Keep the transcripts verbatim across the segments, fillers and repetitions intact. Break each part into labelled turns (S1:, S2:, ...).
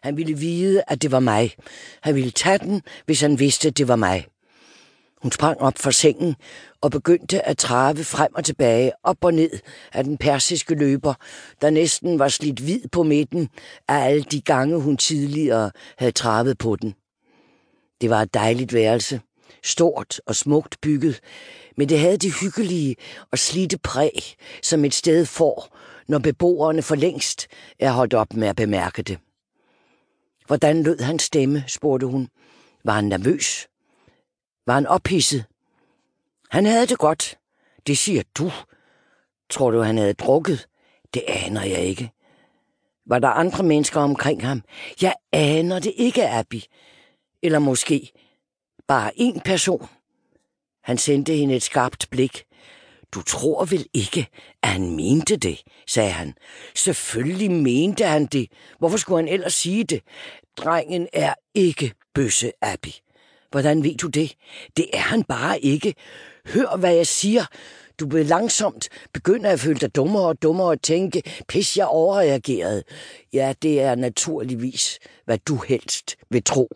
S1: Han ville vide, at det var mig. Han ville tage den, hvis han vidste, at det var mig. Hun sprang op fra sengen og begyndte at trave frem og tilbage, op og ned af den persiske løber, der næsten var slidt hvid på midten af alle de gange, hun tidligere havde travet på den. Det var et dejligt værelse, stort og smukt bygget, men det havde de hyggelige og slidte præg, som et sted får, når beboerne for længst er holdt op med at bemærke det. Hvordan lød hans stemme, spurgte hun. Var han nervøs? Var han ophidset? Han havde det godt. Det siger du. Tror du, han havde drukket? Det aner jeg ikke. Var der andre mennesker omkring ham? Jeg aner det ikke, Abby. Eller måske bare én person. Han sendte hende et skarpt blik. Du tror vel ikke, at han mente det, sagde han. Selvfølgelig mente han det. Hvorfor skulle han ellers sige det? Drengen er ikke bøsse, Abby. Hvordan ved du det? Det er han bare ikke. Hør, hvad jeg siger. Du vil langsomt begynde at føle dig dummere og dummere og tænke, pis, jeg overreagerede. Ja, det er naturligvis, hvad du helst vil tro.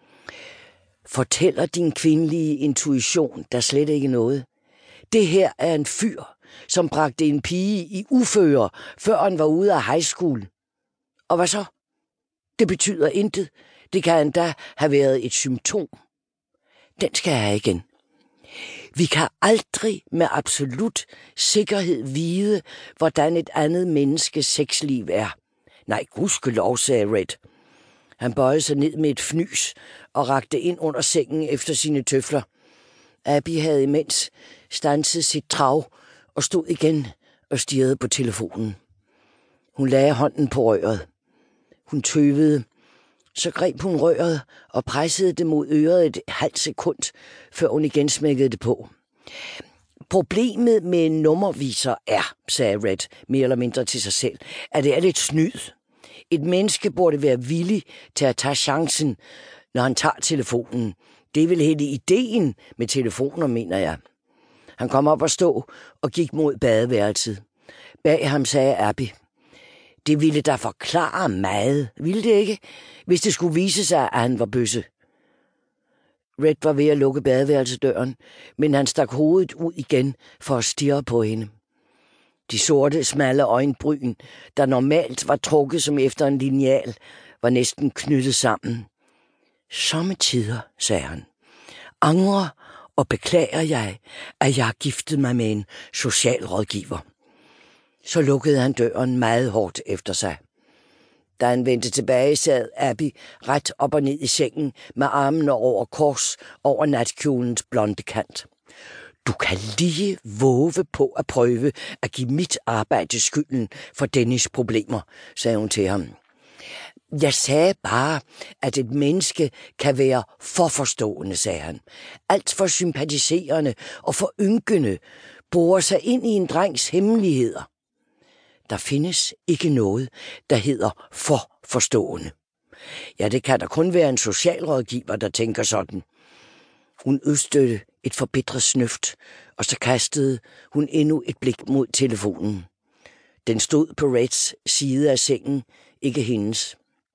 S1: Fortæller din kvindelige intuition der slet ikke noget? Det her er en fyr, som bragte en pige i uføre, før han var ude af high school. Og hvad så? Det betyder intet. Det kan endda have været et symptom. Den skal jeg have igen. Vi kan aldrig med absolut sikkerhed vide, hvordan et andet menneskes sexliv er. Nej, gudskelov, sagde Red. Han bøjede sig ned med et fnys og rakte ind under sengen efter sine tøfler. Abby havde imens standset sit trav og stod igen og stirrede på telefonen. Hun lagde hånden på røret. Hun tøvede. Så greb hun røret og pressede det mod øret et halvt sekund, før hun igen smækkede det på. Problemet med en nummerviser er, sagde Red mere eller mindre til sig selv, at det er lidt snyd. Et menneske burde være villig til at tage chancen, når han tager telefonen. Det er vel hele ideen med telefoner, mener jeg. Han kom op og stå og gik mod badeværelset. Bag ham sagde Abby. Det ville da forklare meget, ville det ikke, hvis det skulle vise sig, at han var bøsse. Red var ved at lukke badeværelsedøren, men han stak hovedet ud igen for at stirre på hende. De sorte, smalle øjenbryn, der normalt var trukket som efter en lineal, var næsten knyttet sammen. Sommetider, sagde han, angrer og beklager jeg, at jeg har giftet mig med en socialrådgiver. Så lukkede han døren meget hårdt efter sig. Da han vendte tilbage, sad Abby ret op og ned i sengen med armene over kors over natkjolens blonde kant. Du kan lige våge på at prøve at give mit arbejde skylden for Dennis' problemer, sagde hun til ham. Jeg sagde bare, at et menneske kan være for forstående, sagde han. Alt for sympatiserende og for ynkende, borer sig ind i en drengs hemmeligheder. Der findes ikke noget, der hedder for forstående. Ja, det kan der kun være en socialrådgiver, der tænker sådan. Hun udstødte et forbitret snøft, og så kastede hun endnu et blik mod telefonen. Den stod på Reds side af sengen, ikke hendes.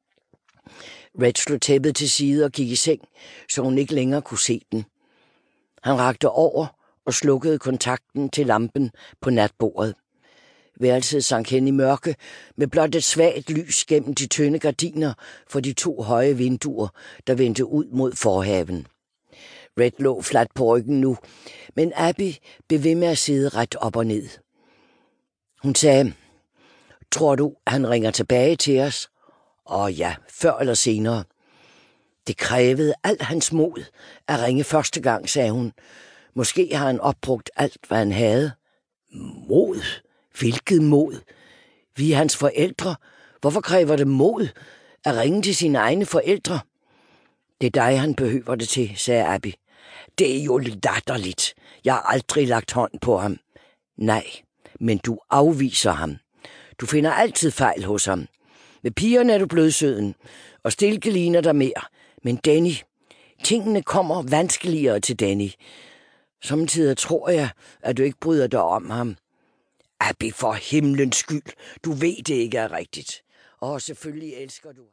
S1: Red slog tæppet til side og gik i seng, så hun ikke længere kunne se den. Han rakte over og slukkede kontakten til lampen på natbordet. Værelset sank hen i mørke, med blot et svagt lys gennem de tynde gardiner for de to høje vinduer, der vendte ud mod forhaven. Red lå fladt på ryggen nu, men Abby blev ved med at sidde ret op og ned. Hun sagde, tror du, han ringer tilbage til os? Åh ja, før eller senere. Det krævede alt hans mod at ringe første gang, sagde hun. Måske har han opbrugt alt, hvad han havde. Mod? Hvilket mod? Vi er hans forældre. Hvorfor kræver det mod at ringe til sine egne forældre? Det er dig, han behøver det til, sagde Abby. Det er jo latterligt. Jeg har aldrig lagt hånd på ham. Nej, men du afviser ham. Du finder altid fejl hos ham. Med pigerne er du blødsøden, og Stilke ligner dig mere. Men Danny, tingene kommer vanskeligere til Danny. Samtidig tror jeg, at du ikke bryder dig om ham. Abby, for himlens skyld. Du ved, det ikke er rigtigt. Og selvfølgelig elsker du